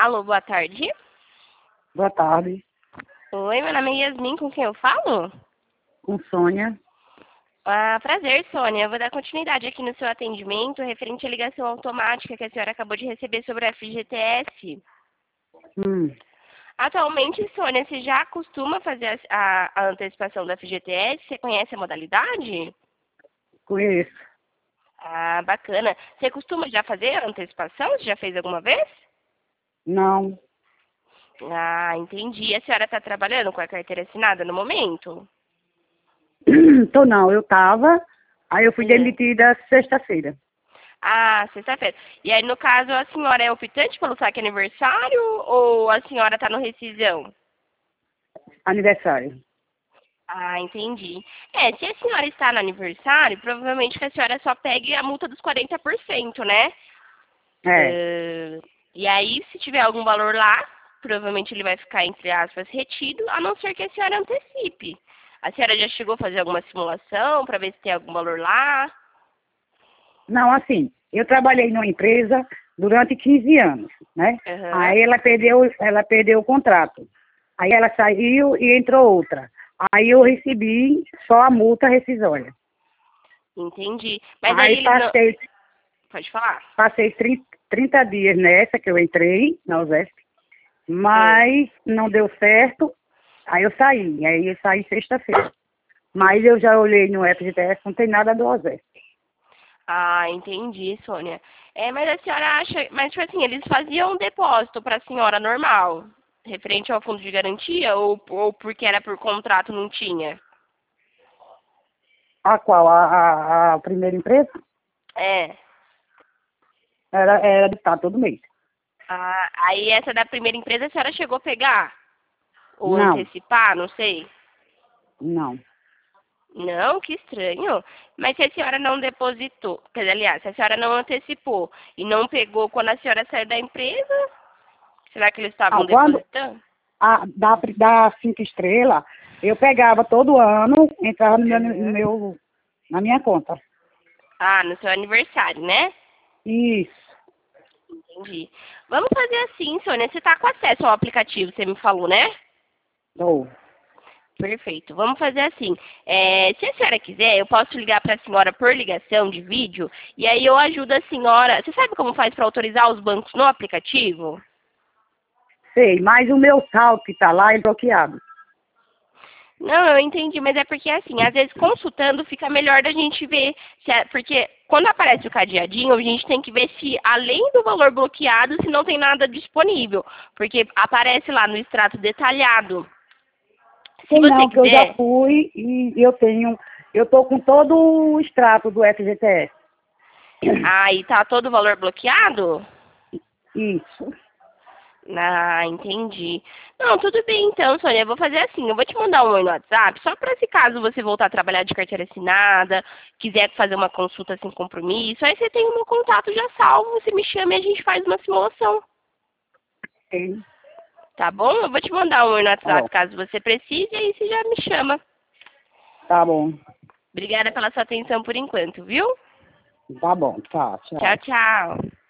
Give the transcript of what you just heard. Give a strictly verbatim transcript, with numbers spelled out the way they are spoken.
Alô, boa tarde. Boa tarde, Oi, meu nome é Yasmin, com quem eu falo? com Sônia. Ah, prazer, Sônia. Eu vou dar continuidade aqui no seu atendimento referente à ligação automática que a senhora acabou de receber sobre a F G T S. Hum, Atualmente, Sônia, você já costuma fazer a, a- a antecipação da F G T S? Você conhece a modalidade? conheço. Ah, bacana. Você costuma já fazer a antecipação? Você já fez alguma vez? Não, Ah, entendi. A senhora está trabalhando com a carteira assinada no momento? tô não, eu tava, aí eu fui É. demitida sexta-feira, Ah, sexta-feira. E aí, no caso, a senhora é optante pelo saque aniversário ou a senhora está no rescisão? aniversário. Ah, entendi. É, se a senhora está no aniversário, provavelmente que a senhora só pegue a multa dos quarenta por cento, né? É, Eh, e aí, se tiver algum valor lá, provavelmente ele vai ficar, entre aspas, retido, a não ser que a senhora antecipe. A senhora já chegou a fazer alguma simulação para ver se tem algum valor lá? não, assim, eu trabalhei numa empresa durante quinze anos, né? Aham. Aí ela perdeu, ela perdeu o contrato. Aí ela saiu e entrou outra. Aí eu recebi só a multa rescisória. Entendi. Mas aí Aí eles não... passei, Pode falar? passei trinta, trinta dias nessa que eu entrei na USESP, É. mas não deu certo. Aí eu saí, aí eu saí sexta-feira. Mas eu já olhei no F G T S, não tem nada do OSESP. Ah, entendi, Sônia. É, mas a senhora acha... Mas, tipo assim, eles faziam um depósito para a senhora normal, referente ao fundo de garantia, ou, ou porque era por contrato não tinha? A qual? A, a, a primeira empresa? É. Era, era de estar todo mês. Ah, aí essa da primeira empresa a senhora chegou a pegar? Ou Não, antecipar, não sei. não. Não, que estranho. Mas se a senhora não depositou, quer dizer, aliás, se a senhora não antecipou e não pegou quando a senhora saiu da empresa, será que eles Ah, estavam quando depositando? a, da, da cinco estrelas, eu pegava todo ano, entrava no meu, no Uhum. meu, na minha conta. Ah, no seu aniversário, né? Isso. Entendi. Vamos fazer assim, Sônia. Você está com acesso ao aplicativo, você me falou, né? Dou. Perfeito. Vamos fazer assim. É, se a senhora quiser, eu posso ligar para a senhora por ligação de vídeo e aí eu ajudo a senhora. Você sabe como faz para autorizar os bancos no aplicativo? Sei, mas o meu saldo que está lá é bloqueado. Não, eu entendi, mas é porque assim, às vezes consultando fica melhor da gente ver, se é- porque quando aparece o cadeadinho, a gente tem que ver se além do valor bloqueado, se não tem nada disponível, porque aparece lá no extrato detalhado. Se Sei você não, que eu já quiser, fui e eu tenho, eu tô com todo o extrato do F G T S. aí tá todo o valor bloqueado? Isso. Ah, entendi. Não, tudo bem então, Sônia. Eu vou fazer assim, eu vou te mandar um oi no WhatsApp, só para se caso você voltar a trabalhar de carteira assinada, quiser fazer uma consulta sem compromisso, aí você tem o meu contato já salvo, você me chama e a gente faz uma simulação, Sei. tá bom? Eu vou te mandar um oi no Tá bom. WhatsApp caso você precise, aí você já me chama. Tá bom. Obrigada pela sua atenção por enquanto, viu? Tá bom. Tá, Tchau, tchau. tchau.